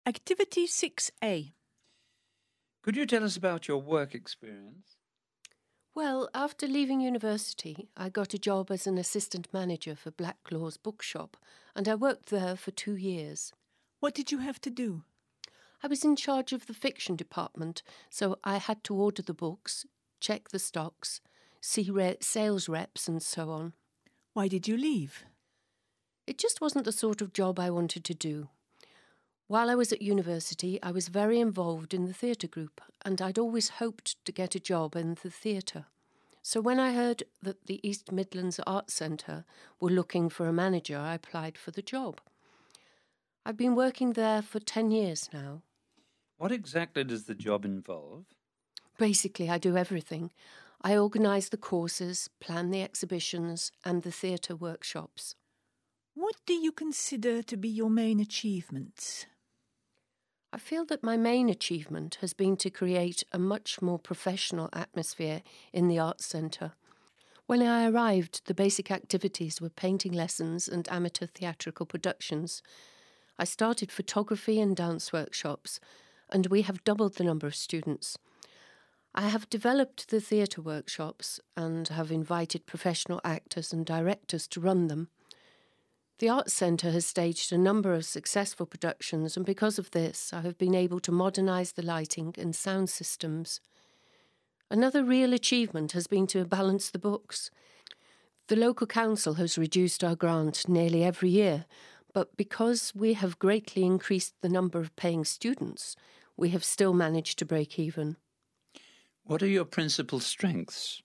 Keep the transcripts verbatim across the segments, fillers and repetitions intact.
Activity six A. Could you tell us about your work experience? Well, after leaving university, I got a job as an assistant manager for Blacklaw's bookshop, and I worked there for two years. What did you have to do? I was in charge of the fiction department, so I had to order the books, check the stocks, see re- sales reps and so on. Why did you leave? It just wasn't the sort of job I wanted to do. While I was at university, I was very involved in the theatre group, and I'd always hoped to get a job in the theatre. So when I heard that the East Midlands Arts Centre were looking for a manager, I applied for the job. I've been working there for ten years now. What exactly does the job involve? Basically, I do everything. I organise the courses, plan the exhibitions, and the theatre workshops. What do you consider to be your main achievements? I feel that my main achievement has been to create a much more professional atmosphere in the Arts Centre. When I arrived, the basic activities were painting lessons and amateur theatrical productions. I started photography and dance workshops, and we have doubled the number of students. I have developed the theatre workshops and have invited professional actors and directors to run them. The Arts Centre has staged a number of successful productions, and because of this, I have been able to modernise the lighting and sound systems. Another real achievement has been to balance the books. The local council has reduced our grant nearly every year, but because we have greatly increased the number of paying students, we have still managed to break even. What are your principal strengths?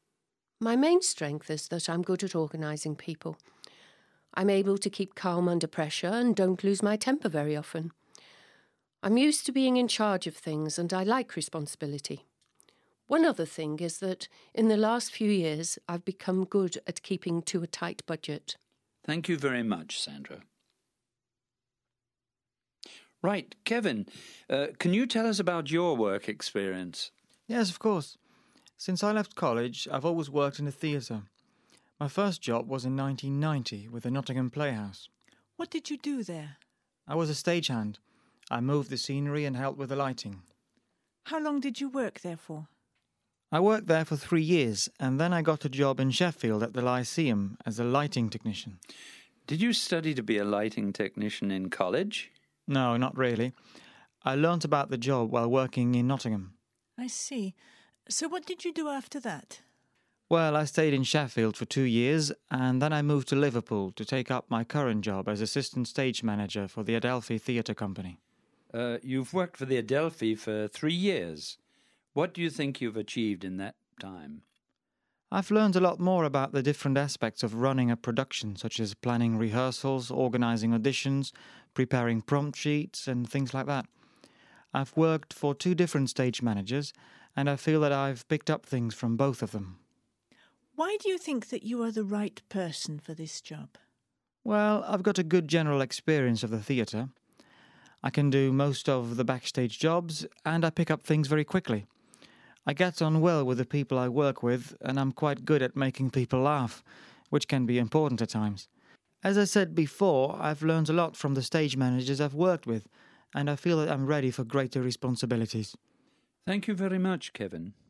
My main strength is that I'm good at organising people. I'm able to keep calm under pressure and don't lose my temper very often. I'm used to being in charge of things and I like responsibility. One other thing is that in the last few years I've become good at keeping to a tight budget. Thank you very much, Sandra. Right, Kevin, uh, can you tell us about your work experience? Yes, of course. Since I left college, I've always worked in a theatre. My first job was in nineteen ninety with the Nottingham Playhouse. What did you do there? I was a stagehand. I moved the scenery and helped with the lighting. How long did you work there for? I worked there for three years, and then I got a job in Sheffield at the Lyceum as a lighting technician. Did you study to be a lighting technician in college? No, not really. I learnt about the job while working in Nottingham. I see. So what did you do after that? Well, I stayed in Sheffield for two years, and then I moved to Liverpool to take up my current job as assistant stage manager for the Adelphi Theatre Company. Uh, you've worked for the Adelphi for three years. What do you think you've achieved in that time? I've learned a lot more about the different aspects of running a production, such as planning rehearsals, organising auditions, preparing prompt sheets, and things like that. I've worked for two different stage managers, and I feel that I've picked up things from both of them. Why do you think that you are the right person for this job? Well, I've got a good general experience of the theatre. I can do most of the backstage jobs, and I pick up things very quickly. I get on well with the people I work with, and I'm quite good at making people laugh, which can be important at times. As I said before, I've learned a lot from the stage managers I've worked with, and I feel that I'm ready for greater responsibilities. Thank you very much, Kevin.